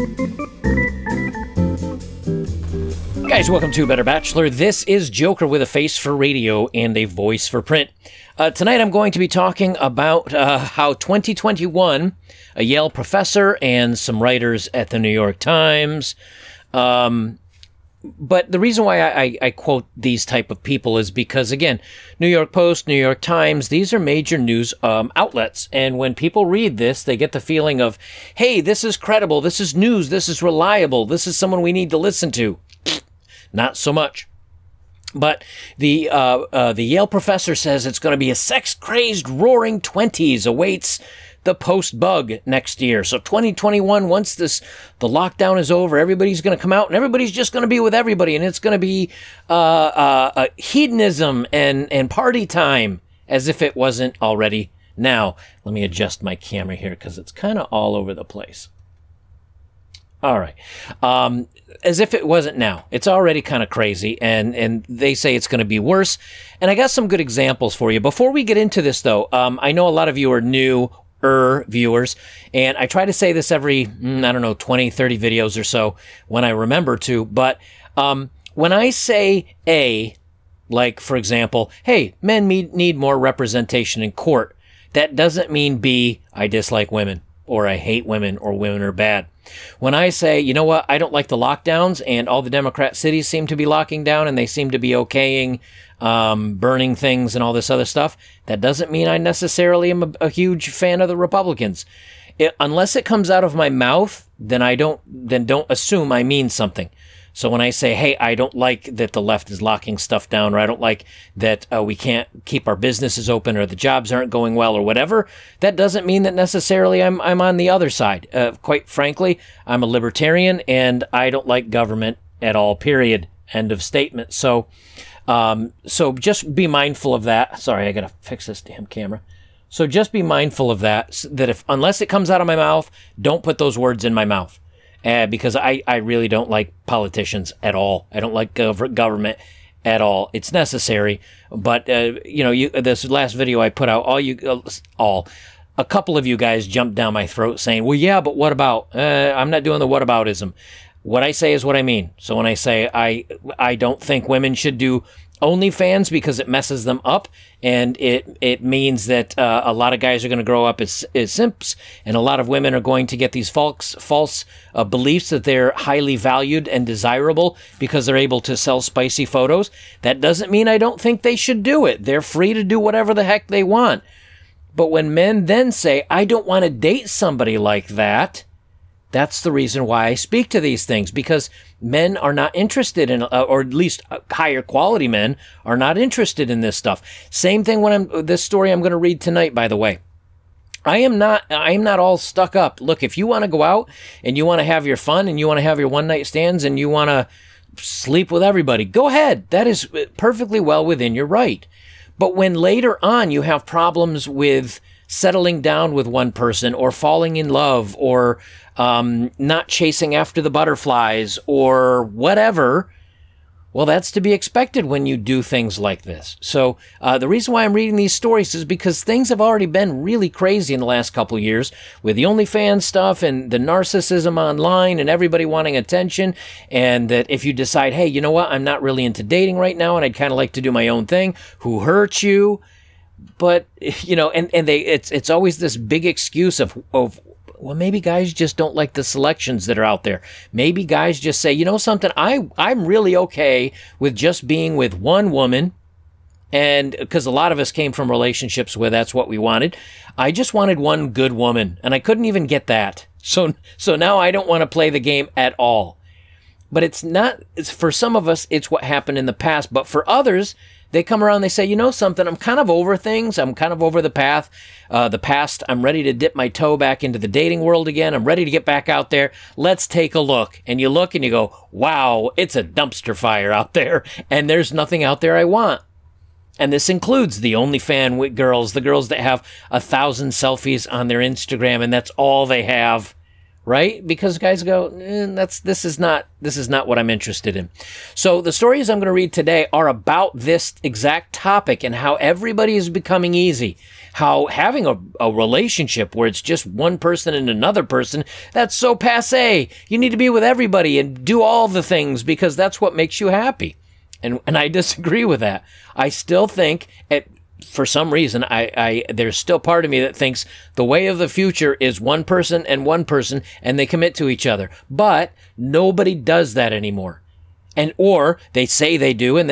Guys, welcome to Better Bachelor. This is Joker with a face for radio and a voice for print. Tonight I'm going to be talking about how 2021, a Yale professor and some writers at the New York Times, but the reason why I quote these type of people is because, again, New York Post, New York Times, these are major news outlets. And when people read this, they get the feeling of, hey, this is credible, this is news, this is reliable, this is someone we need to listen to. Not so much. But the Yale professor says it's going to be a sex-crazed roaring 20s awaits the post-bug next year. So 2021, once the lockdown is over, everybody's going to come out and everybody's just going to be with everybody, and it's going to be hedonism and party time, as if it wasn't already now. Let me adjust my camera here because it's kind of all over the place. All right. As if it wasn't now. It's already kind of crazy, and they say it's going to be worse. And I got some good examples for you. Before we get into this, though, I know a lot of you are newer viewers, and I try to say this every, 20, 30 videos or so when I remember to. But when I say like, for example, hey, men need more representation in court, that doesn't mean B, I dislike women, or I hate women, or women are bad. When I say, you know what, I don't like the lockdowns, and all the Democrat cities seem to be locking down, and they seem to be okaying burning things and all this other stuff, that doesn't mean I necessarily am a huge fan of the Republicans. Unless it comes out of my mouth, then don't assume I mean something. So when I say, hey, I don't like that the left is locking stuff down, or I don't like that we can't keep our businesses open, or the jobs aren't going well, or whatever, that doesn't mean that necessarily I'm on the other side. Quite frankly, I'm a libertarian, and I don't like government at all, period. End of statement. So just be mindful of that. Sorry, I got to fix this damn camera. So just be mindful of that, that unless it comes out of my mouth, don't put those words in my mouth. Because I really don't like politicians at all. I don't like government at all. It's necessary, but this last video I put out, a couple of you guys jumped down my throat saying, well, yeah, but what about? I'm not doing the whataboutism. What I say is what I mean. So when I say I don't think women should do OnlyFans because it messes them up, and it means that a lot of guys are going to grow up as simps, and a lot of women are going to get these false beliefs that they're highly valued and desirable because they're able to sell spicy photos. That doesn't mean I don't think they should do it. They're free to do whatever the heck they want. But when men then say, I don't want to date somebody like that, that's the reason why I speak to these things, because men are not interested in, or at least higher quality men are not interested in this stuff. Same thing when this story I'm going to read tonight, by the way. I am not all stuck up. Look, if you want to go out and you want to have your fun and you want to have your one night stands and you want to sleep with everybody, go ahead. That is perfectly well within your right. But when later on you have problems with settling down with one person, or falling in love, or not chasing after the butterflies, or whatever, well, that's to be expected when you do things like this. So the reason why I'm reading these stories is because things have already been really crazy in the last couple of years with the OnlyFans stuff and the narcissism online and everybody wanting attention, and that if you decide, hey, you know what, I'm not really into dating right now and I'd kind of like to do my own thing, who hurt you? But, it's always this big excuse of, well, maybe guys just don't like the selections that are out there. Maybe guys just say, you know something, I'm really okay with just being with one woman, and because a lot of us came from relationships where that's what we wanted. I just wanted one good woman, and I couldn't even get that. So now I don't want to play the game at all. But for some of us, it's what happened in the past. But for others, they come around, they say, you know something, I'm kind of over things. I'm kind of over the past. I'm ready to dip my toe back into the dating world again. I'm ready to get back out there. Let's take a look. And you look and you go, wow, it's a dumpster fire out there. And there's nothing out there I want. And this includes the OnlyFans girls, the girls that have 1,000 selfies on their Instagram, and that's all they have. right? Because guys go, this is not what I'm interested in. So the stories I'm going to read today are about this exact topic and how everybody is becoming easy. How having a relationship where it's just one person and another person, that's so passé. You need to be with everybody and do all the things because that's what makes you happy. And I disagree with that. I still think for some reason, there's still part of me that thinks the way of the future is one person, and they commit to each other. But nobody does that anymore. Or they say they do, and